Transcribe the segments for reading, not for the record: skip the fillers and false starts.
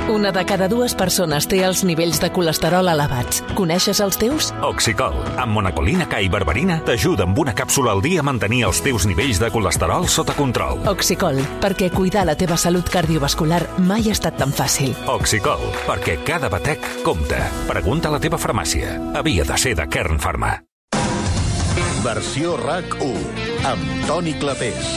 Una de cada dues persones té els nivells de colesterol elevats. Coneixes els teus? Oxicol, amb monacolina K i berberina, t'ajuda amb una càpsula al dia a mantenir els teus nivells de colesterol sota control. Oxicol, perquè cuidar la teva salut cardiovascular mai ha estat tan fàcil. Oxicol, perquè cada batec compta. Pregunta a la teva farmàcia. Havia de ser de Kern Pharma. Versió RAC1, amb Toni Clapés.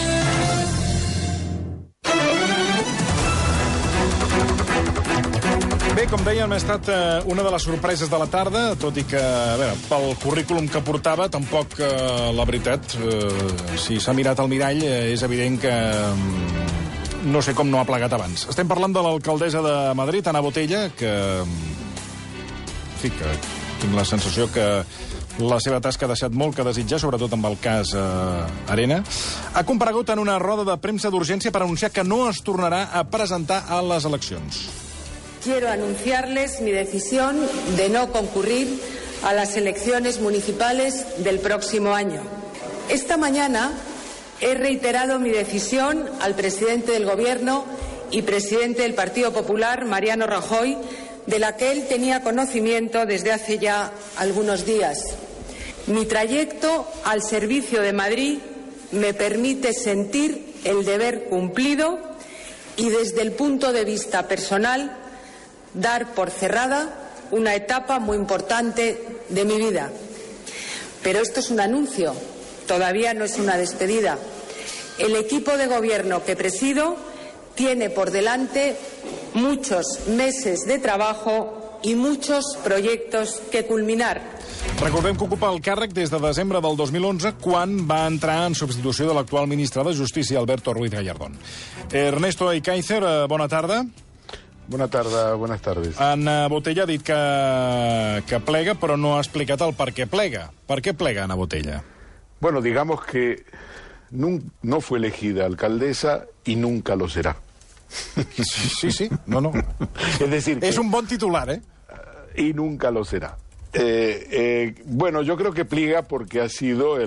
Bé, com dèiem, ha estat una de les sorpreses de la tarda, tot i que, a veure, pel currículum que portava, tampoc, la veritat, si s'ha mirat al mirall, és evident que no sé com no ha plegat abans. Estem parlant de l'alcaldessa de Madrid, Ana Botella, que, en fi, que tinc la sensació que la seva tasca ha deixat molt que desitjar, sobretot amb el cas Arena. Ha comparegut en una roda de premsa d'urgència per anunciar que no es tornarà a presentar a les eleccions. Quiero anunciarles mi decisión de no concurrir a las elecciones municipales del próximo año. Esta mañana he reiterado mi decisión al presidente del Gobierno y presidente del Partido Popular, Mariano Rajoy, de la que él tenía conocimiento desde hace ya algunos días. Mi trayecto al servicio de Madrid me permite sentir el deber cumplido y, desde el punto de vista personal, dar por cerrada una etapa muy importante de mi vida. Pero esto es un anuncio, todavía no es una despedida. El equipo de gobierno que presido tiene por delante muchos meses de trabajo y muchos proyectos que culminar. Recordem que ocupa el càrrec des de desembre del 2011, quan va entrar en substitució de l'actual ministre de Justícia, Alberto Ruiz Gallardón. Ernesto Ekaizer, bona tarda. Buenas tardes. Ana Botella ha dit que plega, però no ha explicat el per què plega. Per què plega Ana Botella? Bueno, digamos que no fue elegida alcaldesa y nunca lo será. Sí, no. Es decir, es un bon titular, ¿eh? Y nunca lo será. Bueno, yo creo que pliega porque ha sido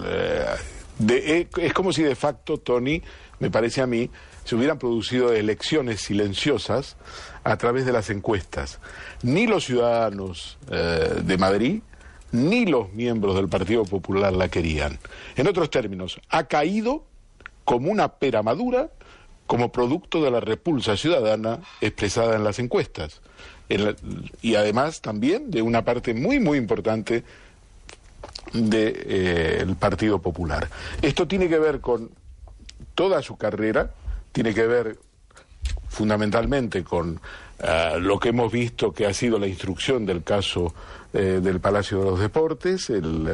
es como si de facto, Tony, me parece a mí, se hubieran producido elecciones silenciosas a través de las encuestas. Ni los ciudadanos de Madrid, ni los miembros del Partido Popular la querían. En otros términos, ha caído como una pera madura, como producto de la repulsa ciudadana expresada en las encuestas. Y además también de una parte muy, muy importante del Partido Popular. Esto tiene que ver con toda su carrera, tiene que ver fundamentalmente con lo que hemos visto que ha sido la instrucción del caso del Palacio de los Deportes, el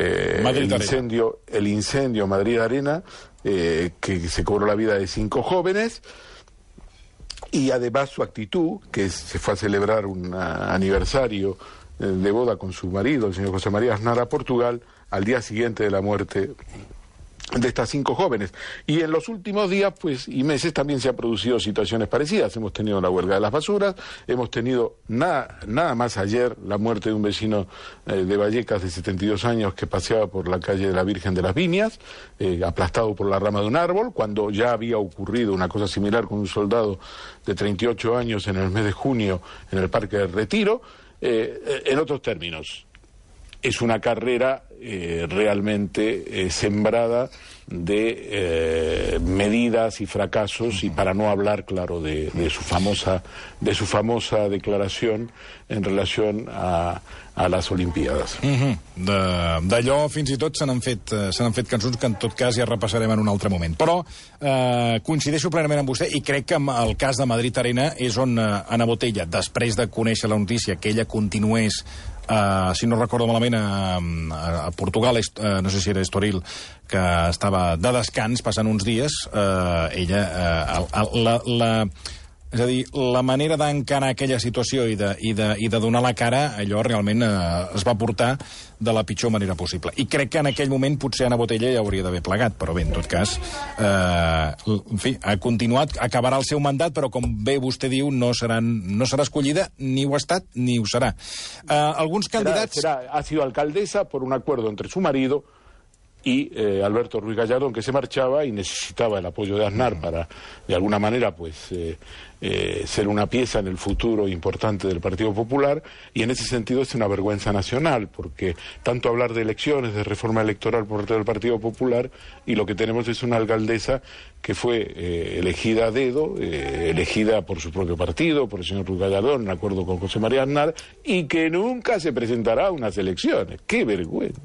incendio Madrid Arena, que se cobró la vida de 5 jóvenes, y además su actitud, que se fue a celebrar un aniversario de boda con su marido, el señor José María Aznar, a Portugal, al día siguiente de la muerte de estas 5 jóvenes. Y en los últimos días y meses también se han producido situaciones parecidas. Hemos tenido la huelga de las basuras, hemos tenido nada más ayer la muerte de un vecino de Vallecas de 72 años que paseaba por la calle de la Virgen de las Viñas, aplastado por la rama de un árbol, cuando ya había ocurrido una cosa similar con un soldado de 38 años en el mes de junio en el Parque del Retiro. En otros términos, es una carrera realmente sembrada de medidas y fracasos, y para no hablar, claro, de su famosa declaración en relación a les Olimpiades. D'allò fins i tot se n'han fet cançons que en tot cas ja repassarem en un altre moment. Però coincideixo plenament amb vostè, i crec que el cas de Madrid Arena és on Ana Botella, després de conèixer la notícia que ella continués, si no recordo malament, a Portugal, no sé si era Estoril, que estava de descans passant uns dies, és a dir, la manera d'encarar aquella situació i de donar la cara, allò realment es va portar de la pitjor manera possible. I crec que en aquell moment potser Ana Botella ja hauria d'haver plegat, però bé, en tot cas, en fi, ha continuat, acabarà el seu mandat, però com bé vostè diu, no serà escollida, ni ho ha estat, ni ho serà. Alguns candidats... Ha sido alcaldesa por un acuerdo entre su marido y Alberto Ruiz Gallardón, que se marchaba y necesitaba el apoyo de Aznar para, de alguna manera, ser una pieza en el futuro importante del Partido Popular, y en ese sentido es una vergüenza nacional, porque tanto hablar de elecciones, de reforma electoral por parte del Partido Popular, y lo que tenemos es una alcaldesa que fue elegida a dedo, elegida por su propio partido, por el señor Ruiz Gallardón, en acuerdo con José María Aznar, y que nunca se presentarà a unes eleccions. ¡Qué vergüenza!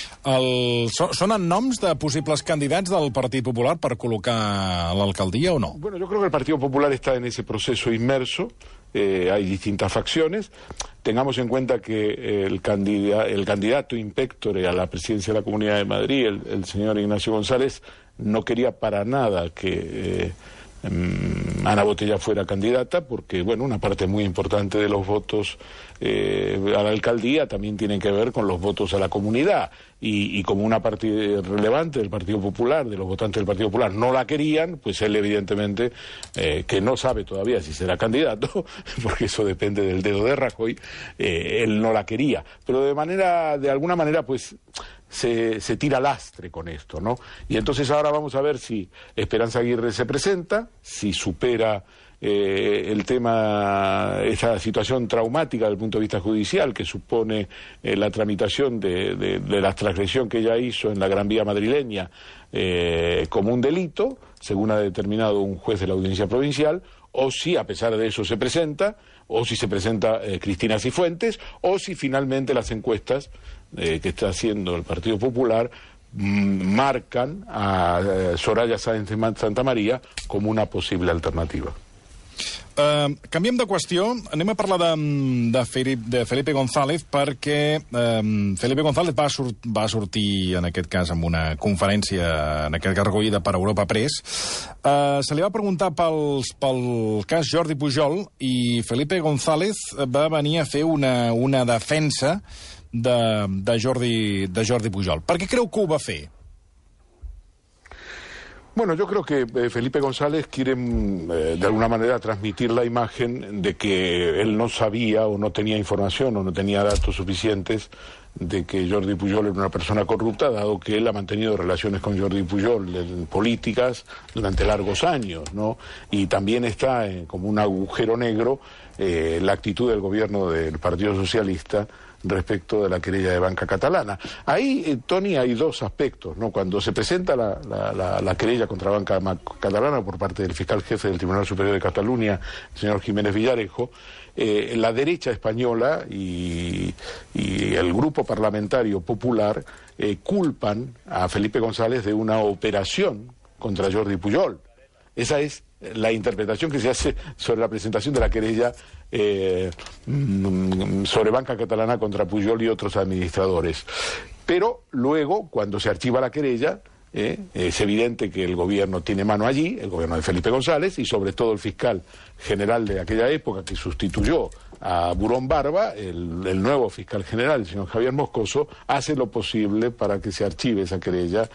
Sonen noms de possibles candidats del Partit Popular per col·locar a l'alcaldia o no? Bueno, yo creo que el Partido Popular está en ese proceso inmerso. Hay distintas facciones. Tengamos en cuenta que el candidato in pectore a la presidencia de la Comunidad de Madrid, el señor Ignacio González, no quería para nada que Ana Botella fuera candidata, porque bueno, una parte muy importante de los votos a la alcaldía también tienen que ver con los votos a la comunidad, y como una parte relevante del Partido Popular, de los votantes del Partido Popular, no la querían, pues él evidentemente, que no sabe todavía si será candidato, porque eso depende del dedo de Rajoy, él no la quería, pero de alguna manera pues se tira lastre con esto, ¿no? Y entonces ahora vamos a ver si Esperanza Aguirre se presenta, si supera el tema, esa situación traumática desde el punto de vista judicial que supone la tramitación de la transgresión que ella hizo en la Gran Vía madrileña como un delito, según ha determinado un juez de la Audiencia Provincial, o si a pesar de eso se presenta, o si se presenta Cristina Cifuentes, o si finalmente las encuestas que está haciendo el Partido Popular marcan a Soraya Sáenz de Santamaría como una possible alternativa. Canviem de qüestió, anem a parlar de Felipe González, perquè Felipe González va sortir en aquest cas amb una conferència, en aquest cas recollida per Europa Press. Se li va preguntar pel cas Jordi Pujol, i Felipe González va venir a fer una defensa de Jordi Pujol. Per què creu que ho va fer? Bueno, yo creo que Felipe González quiere de alguna manera transmitir la imagen de que él no sabía o no tenía información o no tenía datos suficientes de que Jordi Pujol era una persona corrupta, dado que él ha mantenido relaciones con Jordi Pujol en políticas durante largos años, ¿no? Y también está como un agujero negro la actitud del gobierno del Partido Socialista respecto de la querella de Banca Catalana. Ahí, Tony, hay dos aspectos, ¿no? Cuando se presenta la querella contra Banca Catalana por parte del fiscal jefe del Tribunal Superior de Cataluña, el señor Jiménez Villarejo, la derecha española y el grupo parlamentario popular culpan a Felipe González de una operación contra Jordi Pujol. Esa es la interpretación que se hace sobre la presentación de la querella sobre Banca Catalana contra Pujol y otros administradores. Pero luego, cuando se archiva la querella, es evidente que el gobierno tiene mano allí, el gobierno de Felipe González, y sobre todo el fiscal general de aquella época que sustituyó a Burón Barba, el nuevo fiscal general, el señor Javier Moscoso, hace lo posible para que se archive esa querella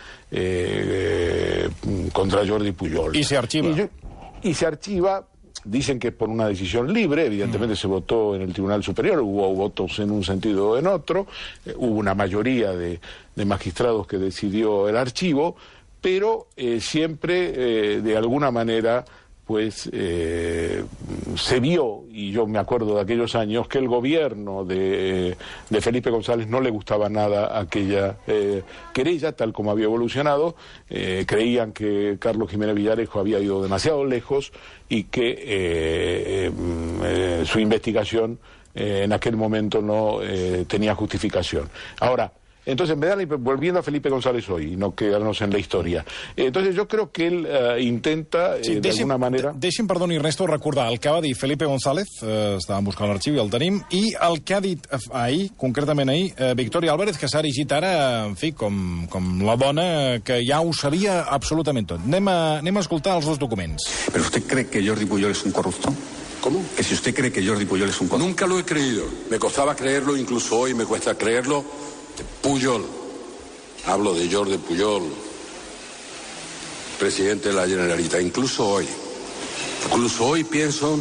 contra Jordi Pujol. ¿Y se archiva? Y se archiva. Dicen que es por una decisión libre, evidentemente se votó en el Tribunal Superior, hubo votos en un sentido o en otro, hubo una mayoría de magistrados que decidió el archivo, pero siempre de alguna manera pues se vio, y yo me acuerdo de aquellos años, que el gobierno de Felipe González no le gustaba nada aquella querella, tal como había evolucionado. Creían que Carlos Jiménez Villarejo había ido demasiado lejos y que su investigación en aquel momento no tenía justificación. Ahora, entonces, volviendo a Felipe González hoy, y no quedarnos en la historia, entonces yo creo que él intenta, de alguna manera... Deixi'm, perdoni, Ernesto, recordar el que va dir Felipe González, estàvem buscant l'arxiu i el tenim, i el que ha dit ahir, concretament ahir, Victoria Álvarez, que s'ha erigit ara, en fi, com la dona que ja ho sabia absolutament tot. Anem a escoltar els dos documents. ¿Pero usted cree que Jordi Pujol es un corrupto? ¿Cómo? Que si usted cree que Jordi Pujol es un corrupto. Nunca lo he creído. Me costaba creerlo, incluso hoy me cuesta creerlo. Pujol, hablo de Jordi Pujol, presidente de la Generalitat, incluso hoy pienso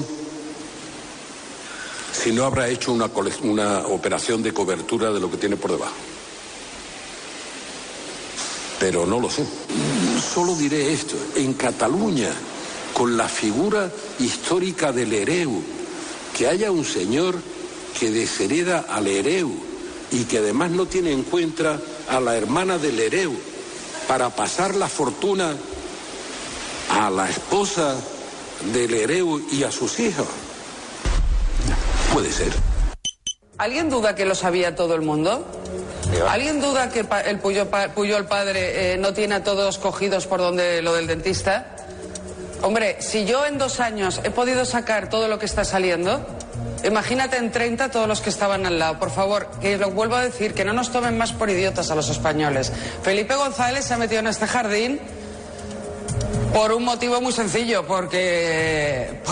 si no habrá hecho una operación de cobertura de lo que tiene por debajo. Pero no lo sé. Solo diré esto, en Cataluña, con la figura histórica del hereu, que haya un señor que deshereda al hereu y que además no tiene en cuenta a la hermana del hereu para pasar la fortuna a la esposa del hereu y a sus hijos. Puede ser. ¿Alguien duda que lo sabía todo el mundo? ¿Alguien duda que el Pujol padre no tiene a todos cogidos por donde lo del dentista? Hombre, si yo en 2 años he podido sacar todo lo que está saliendo, imagínate en 30 todos los que estaban al lado. Por favor, que lo vuelvo a decir, que no nos tomen más por idiotas a los españoles. Felipe González se ha metido en este jardín por un motivo muy sencillo, porque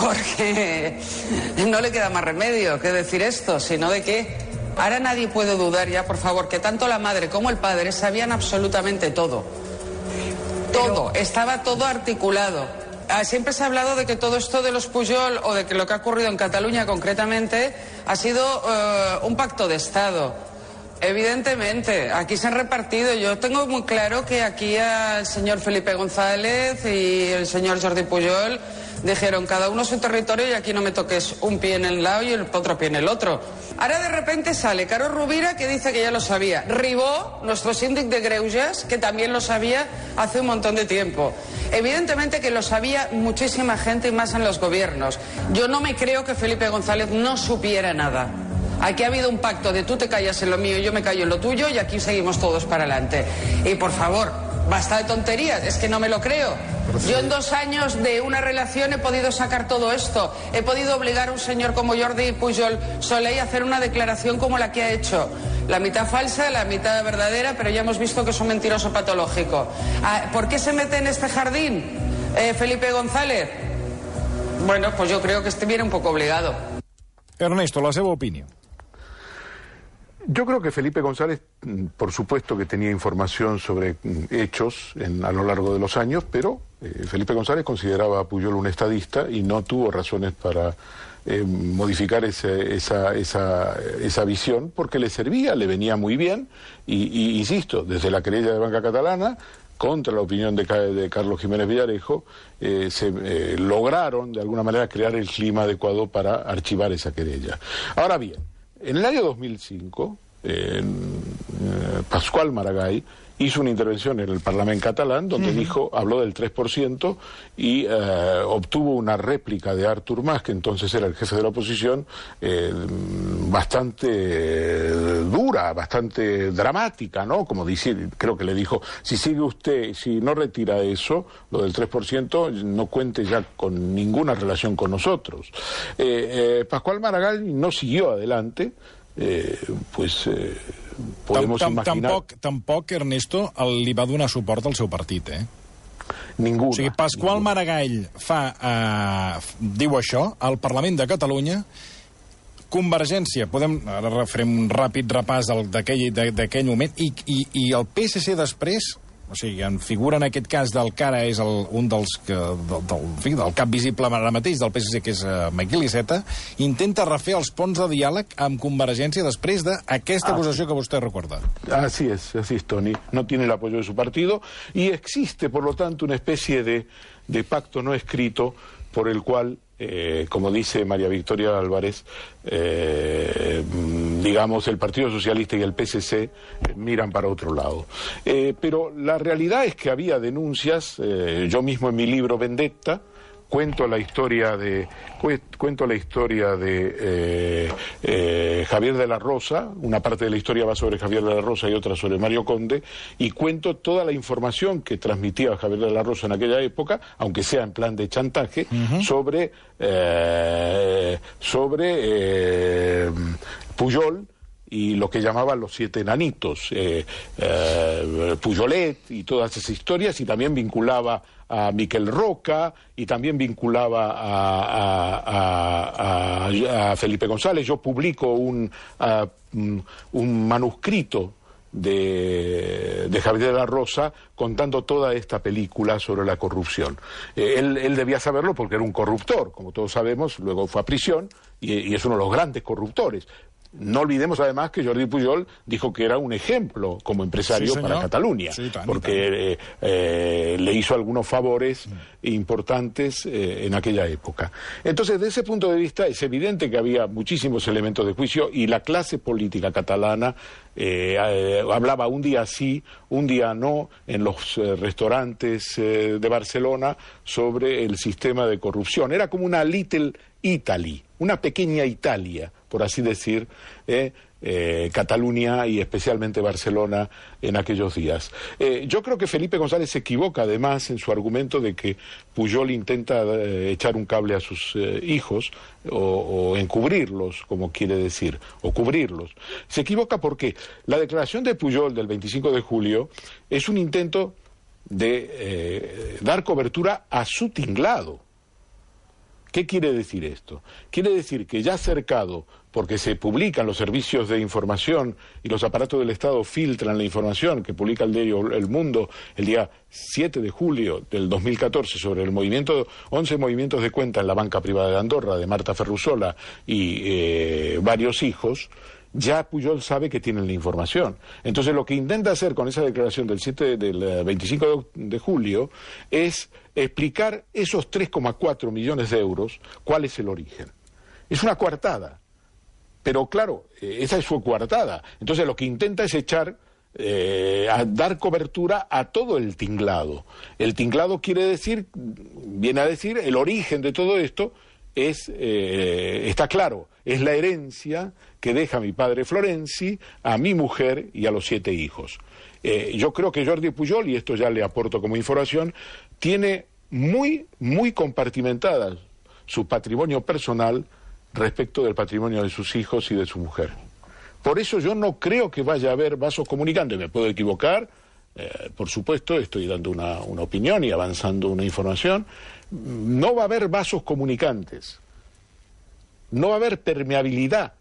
no le queda más remedio que decir esto, sino de que ahora nadie puede dudar ya, por favor, que tanto la madre como el padre sabían absolutamente todo. Todo, estaba todo articulado. Siempre se ha hablado de que todo esto de los Pujol, o de que lo que ha ocurrido en Cataluña concretamente, ha sido un pacto de Estado. Evidentemente, aquí se han repartido. Yo tengo muy claro que aquí al señor Felipe González y el señor Jordi Pujol dijeron cada uno su territorio y aquí no me toques un pie en el lado y el otro pie en el otro. Ahora de repente sale Caro Rovira, que dice que ya lo sabía. Ribó, nuestro síndic de Greuges, que también lo sabía hace un montón de tiempo. Evidentemente que lo sabía muchísima gente y más en los gobiernos. Yo no me creo que Felipe González no supiera nada. Aquí ha habido un pacto de tú te callas en lo mío y yo me callo en lo tuyo y aquí seguimos todos para adelante. Y por favor, basta de tonterías, es que no me lo creo. Yo en 2 años de una relación he podido sacar todo esto. He podido obligar a un señor como Jordi Pujol Soley a hacer una declaración como la que ha hecho. La mitad falsa, la mitad verdadera, pero ya hemos visto que es un mentiroso patológico. ¿Por qué se mete en este jardín Felipe González? Bueno, pues yo creo que viene un poco obligado. Ernesto, la seva opinió. Yo creo que Felipe González, por supuesto que tenía información sobre hechos a lo largo de los años, pero Felipe González consideraba a Pujol un estadista y no tuvo razones para modificar esa visión, porque le servía, le venía muy bien, y insisto, desde la querella de Banca Catalana, contra la opinión de Carlos Jiménez Villarejo, se lograron de alguna manera crear el clima adecuado para archivar esa querella. Ahora bien, en el año 2005, Pascual Maragall hizo una intervención en el Parlamento catalán donde habló del 3% y obtuvo una réplica de Artur Mas, que entonces era el jefe de la oposición, bastante dura, bastante dramática, ¿no? Como decir, creo que le dijo, si sigue usted, si no retira eso, lo del 3%, no cuente ya con ninguna relación con nosotros. Pascual Maragall no siguió adelante, podemos imaginar... Tampoc, Ernesto, li va donar suport al seu partit, Ninguna. O sigui, Pasqual Maragall diu això al Parlament de Catalunya. Convergència, ara farem un ràpid repàs d'aquell moment, i el PSC després, o sigui, en figura en aquest cas del que ara és un del cap visible ara mateix del PSC, que és Miquel Iceta, intenta refer els ponts de diàleg amb Convergència després d'aquesta acusació que vostè recorda. Así es, Tony. No tiene el apoyo de su partido y existe, por lo tanto, una especie de pacto no escrito por el cual, como dice María Victoria Álvarez, digamos, el Partido Socialista y el PSC miran para otro lado. Pero la realidad es que había denuncias, yo mismo en mi libro Vendetta, cuento la historia de Javier de la Rosa. Una parte de la historia va sobre Javier de la Rosa y otra sobre Mario Conde, y cuento toda la información que transmitía Javier de la Rosa en aquella época, aunque sea en plan de chantaje, sobre Pujol y lo que llamaban los 7 enanitos, Pujolet y todas esas historias, y también vinculaba a Miquel Roca y también vinculaba a Felipe González. Yo publico un manuscrito de Javier de la Rosa contando toda esta película sobre la corrupción. Él debía saberlo porque era un corruptor, como todos sabemos, luego fue a prisión y es uno de los grandes corruptores. No olvidemos además que Jordi Pujol dijo que era un ejemplo como empresario para Cataluña, porque le hizo algunos favores importantes en aquella época. Entonces, desde ese punto de vista, es evidente que había muchísimos elementos de juicio y la clase política catalana hablaba un día sí, un día no, en los restaurantes de Barcelona sobre el sistema de corrupción. Era como una Little Italy, una pequeña Italia, por así decir, Cataluña y especialmente Barcelona en aquellos días. Yo creo que Felipe González se equivoca además en su argumento de que Pujol intenta echar un cable a sus hijos o encubrirlos, como quiere decir, o cubrirlos. Se equivoca porque la declaración de Pujol del 25 de julio es un intento de dar cobertura a su tinglado. ¿Qué quiere decir esto? Quiere decir que ya cercado, porque se publican los servicios de información y los aparatos del Estado filtran la información que publica el diario El Mundo el día 7 de julio del 2014 sobre el movimiento, 11 movimientos de cuenta en la banca privada de Andorra, de Marta Ferrusola y varios hijos, ya Pujol sabe que tienen la información. Entonces lo que intenta hacer con esa declaración del 25 de julio es explicar esos 3,4 millones de euros, cuál es el origen. Es una coartada, pero claro, esa es su coartada. Entonces lo que intenta es echar, a dar cobertura a todo el tinglado. El tinglado viene a decir, el origen de todo esto está claro, es la herencia que deja mi padre Florenzi a mi mujer y a los 7 hijos. Yo creo que Jordi Pujol, y esto ya le aporto como información, tiene muy, muy compartimentada su patrimonio personal respecto del patrimonio de sus hijos y de su mujer. Por eso yo no creo que vaya a haber vasos comunicantes. Me puedo equivocar, por supuesto, estoy dando una opinión y avanzando una información. No va a haber vasos comunicantes, no va a haber permeabilidad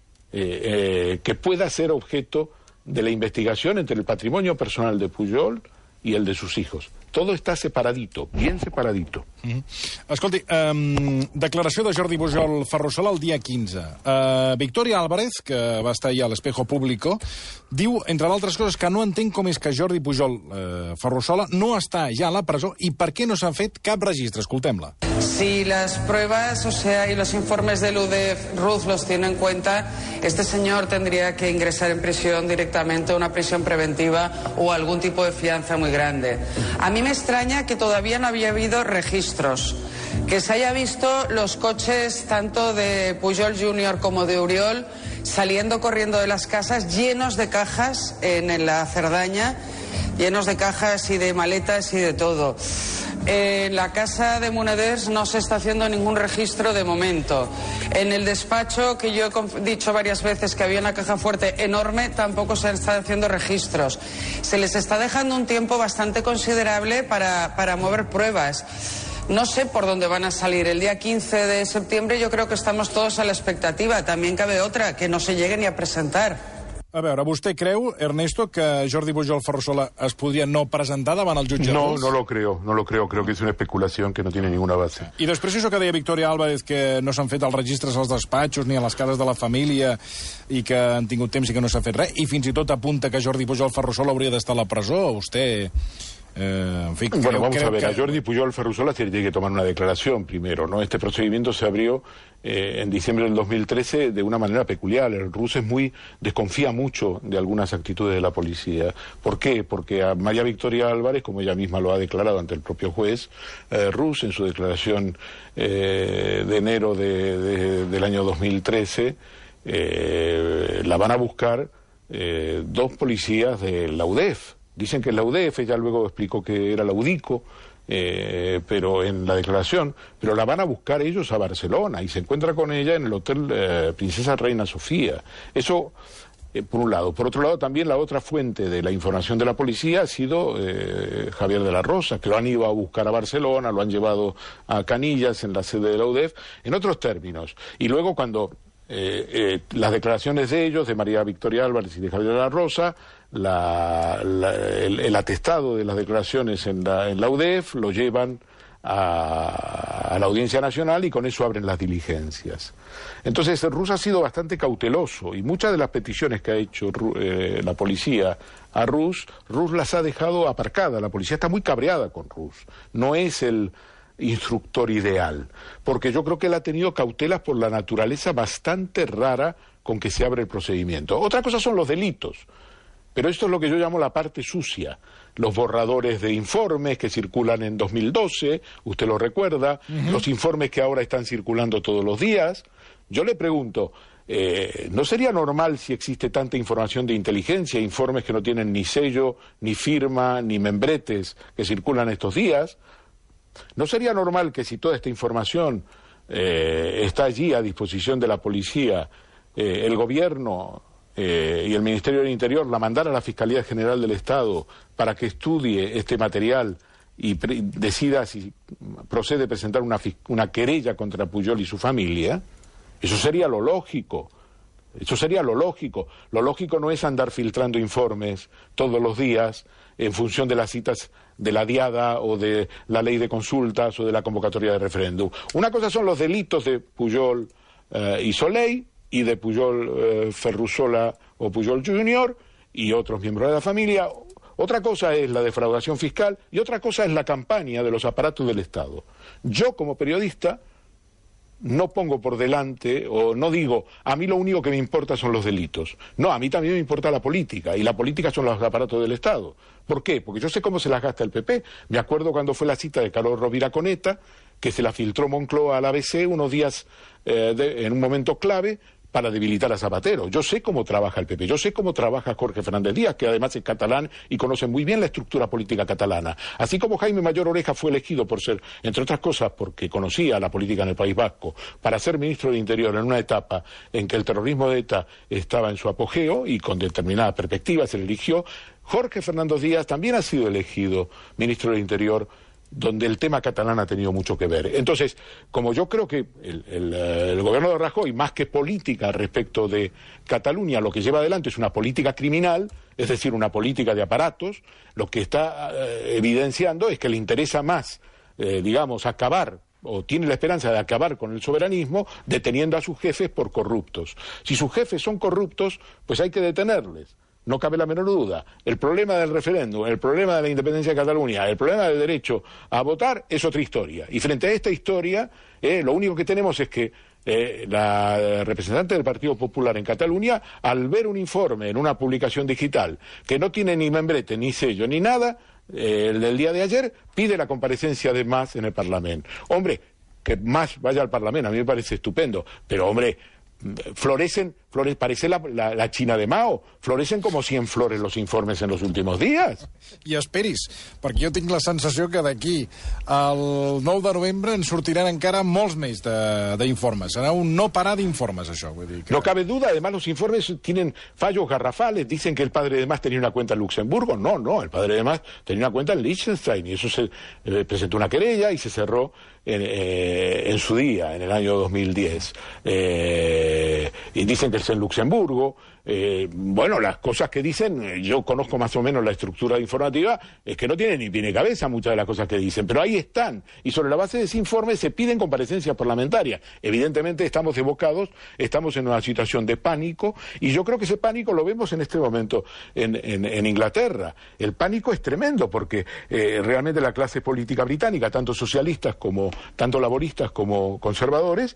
que pueda ser objeto de la investigación entre el patrimonio personal de Pujol y el de sus hijos. Todo está separadito, bien separadito. Escolti, declaració de Jordi Pujol Ferrusola el dia 15. Victoria Álvarez, que va estar ahir a l'Espejo Público, diu, entre d'altres coses, que no entén com és que Jordi Pujol Ferrusola no està ja a la presó i per què no s'han fet cap registre. Escoltem-la. Si las pruebas, y los informes del UDEF, Ruz los tiene en cuenta, este señor tendría que ingresar en prisión directamente, una prisión preventiva o algún tipo de fianza muy grande. A mí me extraña que todavía no había habido registros, que se haya visto los coches tanto de Pujol Jr. como de Oriol saliendo corriendo de las casas llenos de cajas en la Cerdaña, llenos de cajas y de maletas y de todo. En la casa de Moneders no se está haciendo ningún registro de momento. En el despacho, que yo he dicho varias veces que había una caja fuerte enorme, tampoco se están haciendo registros. Se les está dejando un tiempo bastante considerable para mover pruebas. No sé por dónde van a salir. El día 15 de septiembre yo creo que estamos todos a la expectativa. También cabe otra, que no se llegue ni a presentar. A veure, vostè creu, Ernesto, que Jordi Pujol Ferrusola es podria no presentar davant el jutge? No, no lo creo, creo que es una especulación que no tiene ninguna base. I després això que deia Victoria Álvarez, que no s'han fet els registres als despatxos ni a les cases de la família i que han tingut temps i que no s'ha fet res, i fins i tot apunta que Jordi Pujol Ferrusola hauria d'estar a la presó, vostè... En fin, bueno, vamos a ver, a Jordi Pujol Ferrusola se le tiene que tomar una declaración primero, ¿no? Este procedimiento se abrió en diciembre del 2013 de una manera peculiar. El Rus desconfía mucho de algunas actitudes de la policía. ¿Por qué? Porque a María Victoria Álvarez, como ella misma lo ha declarado ante el propio juez, Rus en su declaración de enero del año 2013, la van a buscar 2 policías de la UDEF. Dicen que es la UDEF, ella luego explicó que era la UDICO, pero en la declaración, pero la van a buscar ellos a Barcelona y se encuentra con ella en el Hotel Princesa Reina Sofía. Eso, por un lado. Por otro lado, también la otra fuente de la información de la policía ha sido Javier de la Rosa, que lo han ido a buscar a Barcelona, lo han llevado a Canillas, en la sede de la UDEF, en otros términos. Y luego cuando las declaraciones de ellos, de María Victoria Álvarez y de Javier de la Rosa, el atestado de las declaraciones en la UDEF, lo llevan a la Audiencia Nacional y con eso abren las diligencias. Entonces Rus ha sido bastante cauteloso y muchas de las peticiones que ha hecho la policía a Rus las ha dejado aparcadas. La policía está muy cabreada con Rus. No es el instructor ideal, porque yo creo que él ha tenido cautelas por la naturaleza bastante rara con que se abre el procedimiento. Otra cosa son los delitos. Pero esto es lo que yo llamo la parte sucia. Los borradores de informes que circulan en 2012, usted lo recuerda, los informes que ahora están circulando todos los días. Yo le pregunto, ¿no sería normal si existe tanta información de inteligencia, informes que no tienen ni sello, ni firma, ni membretes que circulan estos días? ¿No sería normal que si toda esta información está allí a disposición de la policía, el gobierno y el Ministerio del Interior la mandara a la Fiscalía General del Estado para que estudie este material y decida si procede a presentar una querella contra Pujol y su familia? Eso sería lo lógico. Eso sería lo lógico. Lo lógico no es andar filtrando informes todos los días en función de las citas de la diada o de la ley de consultas o de la convocatoria de referéndum. Una cosa son los delitos de Pujol y Soleil, y de Pujol Ferrusola o Pujol Junior y otros miembros de la familia. Otra cosa es la defraudación fiscal y otra cosa es la campaña de los aparatos del Estado. Yo, como periodista, no pongo por delante o no digo, a mí lo único que me importa son los delitos. No, a mí también me importa la política, y la política son los aparatos del Estado. ¿Por qué? Porque yo sé cómo se las gasta el PP. Me acuerdo cuando fue la cita de Carlos Rovira con ETA, que se la filtró Moncloa al ABC unos días en un momento clave, para debilitar a Zapatero. Yo sé cómo trabaja el PP, yo sé cómo trabaja Jorge Fernández Díaz, que además es catalán y conoce muy bien la estructura política catalana. Así como Jaime Mayor Oreja fue elegido por ser, entre otras cosas, porque conocía la política en el País Vasco, para ser ministro del Interior en una etapa en que el terrorismo de ETA estaba en su apogeo y con determinada perspectiva se le eligió, Jorge Fernández Díaz también ha sido elegido ministro del Interior, donde el tema catalán ha tenido mucho que ver. Entonces, como yo creo que el gobierno de Rajoy, más que política respecto de Cataluña, lo que lleva adelante es una política criminal, es decir, una política de aparatos, lo que está evidenciando es que le interesa más, acabar, o tiene la esperanza de acabar con el soberanismo, deteniendo a sus jefes por corruptos. Si sus jefes son corruptos, pues hay que detenerles. No cabe la menor duda. El problema del referéndum, el problema de la independencia de Cataluña, el problema del derecho a votar es otra historia. Y frente a esta historia, lo único que tenemos es que la representante del Partido Popular en Cataluña, al ver un informe en una publicación digital que no tiene ni membrete, ni sello, ni nada, el del día de ayer, pide la comparecencia de Mas en el Parlamento. Hombre, que Mas vaya al Parlamento, a mí me parece estupendo, pero hombre, parece la China de Mao, florecen como 100 flores los informes en los últimos días. I esperis, perquè jo tinc la sensació que d'aquí al 9 de novembre en sortiran encara molts més d'informes. Serà un no parar d'informes, això. Vull dir que... No cabe duda, además los informes tienen fallos garrafales. Dicen que el padre de Mas tenía una cuenta en Luxemburgo. No, el padre de Mas tenía una cuenta en Liechtenstein, y eso se presentó una querella y se cerró en su día, en el año 2010. Y dicen que es en Luxemburgo. Bueno, las cosas que dicen, yo conozco más o menos la estructura informativa, es que no tiene ni pie ni cabeza muchas de las cosas que dicen, pero ahí están, y sobre la base de ese informe se piden comparecencias parlamentarias. Evidentemente estamos evocados, estamos en una situación de pánico, y yo creo que ese pánico lo vemos en este momento en Inglaterra. El pánico es tremendo, porque realmente la clase política británica, tanto socialistas como, tanto laboristas como conservadores,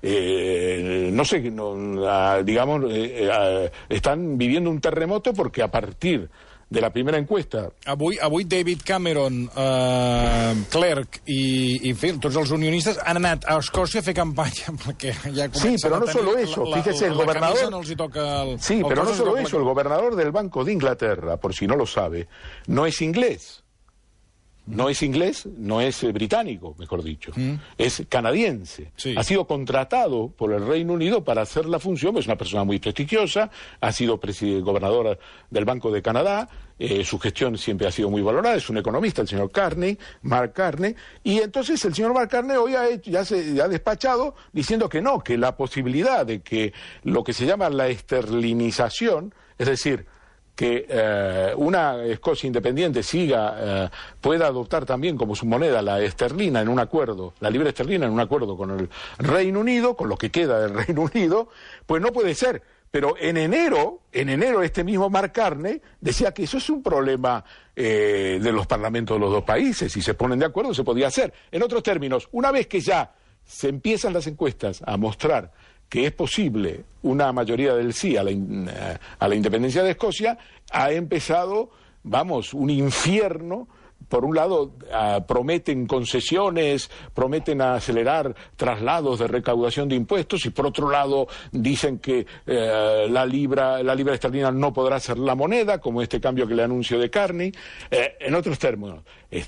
están viviendo un terremoto, porque a partir de la primera encuesta... Avui David Cameron, Clerc i en fi, tots els unionistes han anat a Escòcia a fer campanya perquè ja sí, pero no solo eso, fíjese, el gobernador... No els hi toca sí, pero no solo eso, el gobernador del Banco de Inglaterra, por si no lo sabe, no es inglés. No es inglés, no es británico, mejor dicho, es canadiense. Sí. Ha sido contratado por el Reino Unido para hacer la función, pues es una persona muy prestigiosa, ha sido gobernador del Banco de Canadá, su gestión siempre ha sido muy valorada, es un economista, el señor Mark Carney, y entonces el señor Mark Carney hoy ya ha despachado diciendo que no, que la posibilidad de que lo que se llama la esterlinización, es decir, que una Escocia independiente pueda adoptar también como su moneda la esterlina en un acuerdo, la libra esterlina en un acuerdo con el Reino Unido, con lo que queda del Reino Unido, pues no puede ser. Pero en enero este mismo Mark Carney decía que eso es un problema de los parlamentos de los dos países. Si se ponen de acuerdo se podía hacer. En otros términos, una vez que ya se empiezan las encuestas a mostrar que es posible una mayoría del sí a la independencia de Escocia, ha empezado, un infierno. Por un lado, prometen concesiones, prometen acelerar traslados de recaudación de impuestos, y por otro lado dicen que la libra esterlina no podrá ser la moneda, como este cambio que le anunció de Carney. En otros términos,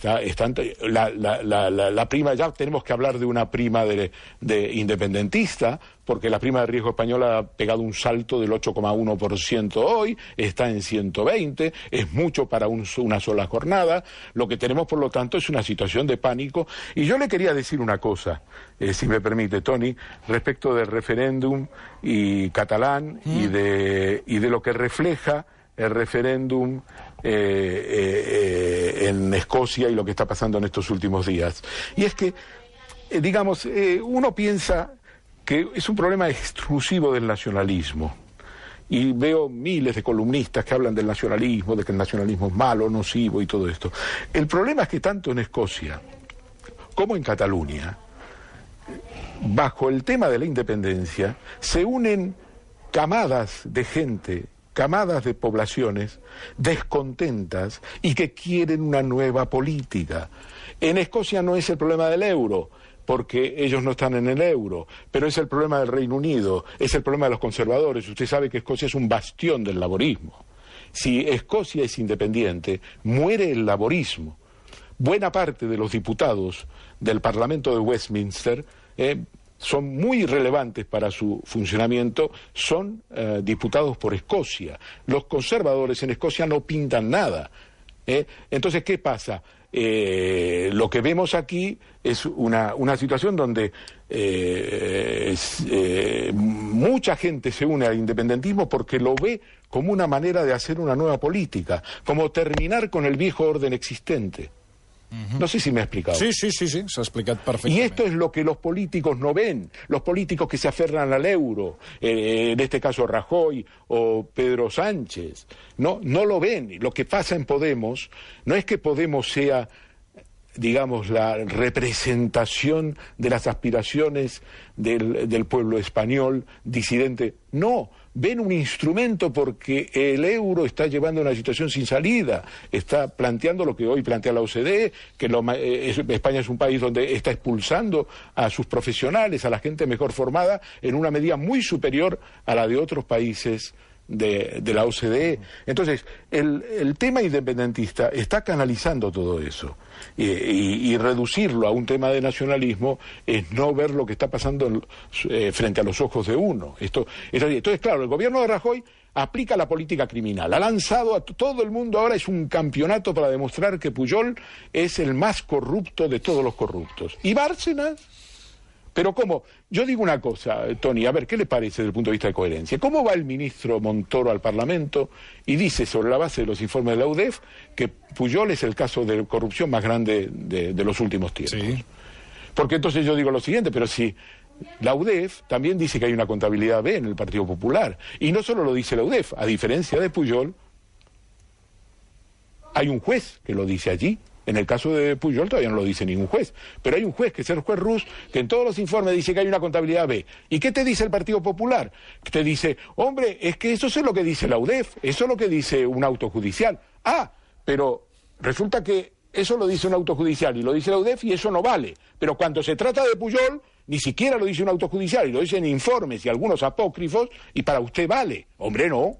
la prima, ya tenemos que hablar de una prima de independentista, porque la prima de riesgo española ha pegado un salto del 8,1% hoy, está en 120, es mucho para una sola jornada. Lo que tenemos, por lo tanto, es una situación de pánico. Y yo le quería decir una cosa, si me permite, Tony, respecto del referéndum catalán y de lo que refleja el referéndum en Escocia y lo que está pasando en estos últimos días. Y es que, uno piensa que es un problema exclusivo del nacionalismo. Y veo miles de columnistas que hablan del nacionalismo, de que el nacionalismo es malo, nocivo y todo esto. El problema es que tanto en Escocia como en Cataluña, bajo el tema de la independencia, se unen camadas de gente, camadas de poblaciones descontentas y que quieren una nueva política. En Escocia no es el problema del euro, porque ellos no están en el euro, pero es el problema del Reino Unido, es el problema de los conservadores. Usted sabe que Escocia es un bastión del laborismo. Si Escocia es independiente, muere el laborismo. Buena parte de los diputados del Parlamento de Westminster son muy relevantes para su funcionamiento, son diputados por Escocia. Los conservadores en Escocia no pintan nada. Entonces, ¿qué pasa? Lo que vemos aquí es una situación donde mucha gente se une al independentismo porque lo ve como una manera de hacer una nueva política, como terminar con el viejo orden existente. No sé si me he explicado. Sí, se ha explicado perfectamente. Y esto es lo que los políticos no ven, los políticos que se aferran al euro, en este caso Rajoy o Pedro Sánchez, no lo ven. Lo que pasa en Podemos no es que Podemos sea, digamos, la representación de las aspiraciones del pueblo español disidente. No, ven un instrumento porque el euro está llevando a una situación sin salida, está planteando lo que hoy plantea la OCDE, que España es un país donde está expulsando a sus profesionales, a la gente mejor formada, en una medida muy superior a la de otros países de la OCDE. Entonces, el tema independentista está canalizando todo eso, y reducirlo a un tema de nacionalismo es no ver lo que está pasando frente a los ojos de uno. Entonces, claro, el gobierno de Rajoy aplica la política criminal, ha lanzado a todo el mundo, ahora es un campeonato para demostrar que Pujol es el más corrupto de todos los corruptos. ¿Y Bárcenas? Pero ¿cómo? Yo digo una cosa, Tony, a ver, ¿qué le parece desde el punto de vista de coherencia? ¿Cómo va el ministro Montoro al Parlamento y dice, sobre la base de los informes de la UDEF, que Pujol es el caso de corrupción más grande de los últimos tiempos? Sí. Porque entonces yo digo lo siguiente, pero si la UDEF también dice que hay una contabilidad B en el Partido Popular, y no solo lo dice la UDEF, a diferencia de Pujol, hay un juez que lo dice allí. En el caso de Pujol todavía no lo dice ningún juez, pero hay un juez, que es el juez Rus, que en todos los informes dice que hay una contabilidad B. ¿Y qué te dice el Partido Popular? Te dice, hombre, es que eso es lo que dice la UDEF, eso es lo que dice un auto judicial. Ah, pero resulta que eso lo dice un auto judicial y lo dice la UDEF y eso no vale. Pero cuando se trata de Pujol, ni siquiera lo dice un auto judicial y lo dicen informes y algunos apócrifos, y para usted vale. Hombre, no.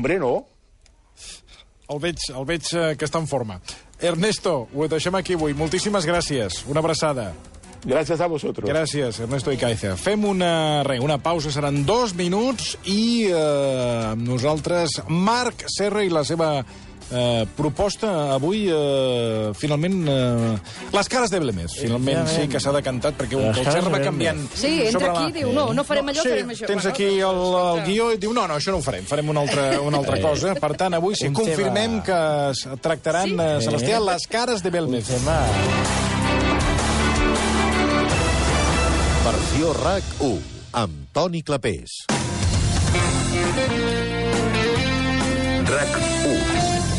El veig que està en forma. Ernesto, ho deixem aquí avui. Moltíssimes gràcies. Una abraçada. Gràcies a vosotros. Gràcies, Ernesto Icaiza. Fem una pausa, seran 2 minuts, i amb nosaltres Marc Serra i la seva proposta avui, finalment, les cares de Belmez. Finalment sí que s'ha decantat, perquè el Gerard va canviant. Sí, entra aquí i diu, no farem allò, farem això. Tens aquí el guió i diu, no, això no ho farem una altra cosa. Per tant, avui sí, confirmem que es tractaran, Sebastià, les cares de Belmez. Versió RAC1, amb Toni Clapés. RAC1.